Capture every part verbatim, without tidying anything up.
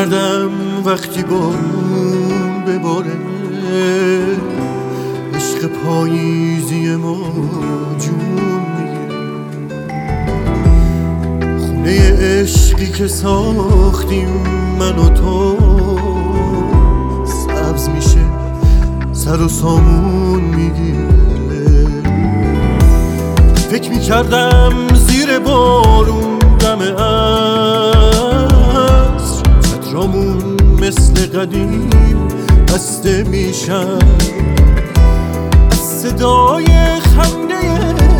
میکردم وقتی بارون بباره، عشق پاییزی ما جون میگیره. خونه عشقی که ساختیم من و تو سبز میشه، سر و سامون میگیره. فکر میکردم زیر بارون دم عصر چترامون مثل قدیم بسته میشن، از صدای خنده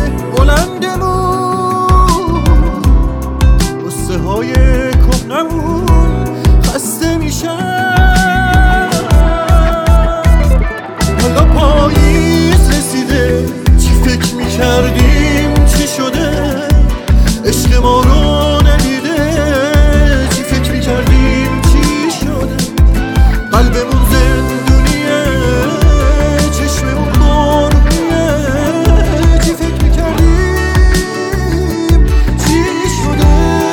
بلندمون قصه های کهنمون خسته میشن. حالا پاییز رسیده، چی فکر میکردیم چی شده؟ عشق ما رو ندیده، چی فکر میکردیم چی شده؟ قلبمون زندونیه، چشممون بارونیه، چی فکر میکردیم چی شده؟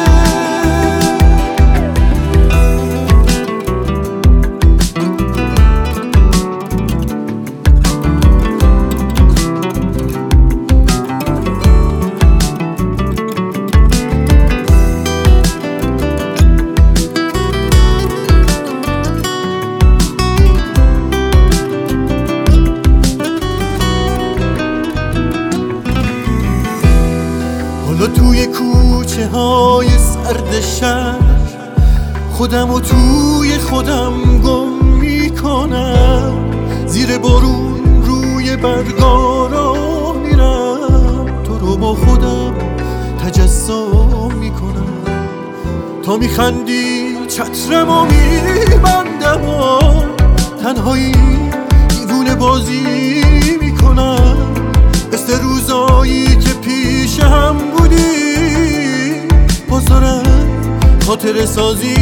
حالا توی کوچه های سرد شهر خودم و توی خودم گم میکنم، زیر بارون روی برگارا میرم، تو رو با خودم تجسم میکنم. تا میخندی چترم و میبندم و تنهایی دیوونه بازی میکنم، مثل روزایی که پیش هم بودی باز دارم خاطر سازی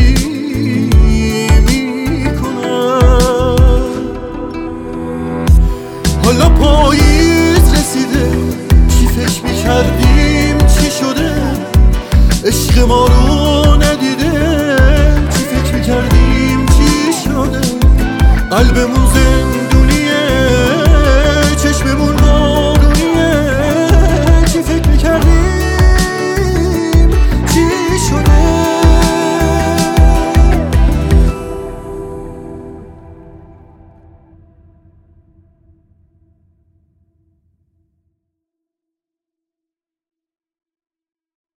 میکنم. حالا پاییز رسیده، چی فکر میکردیم چی شده؟ عشق ما رو ندیده، چی فکر میکردیم چی شده؟ قلبمون زنده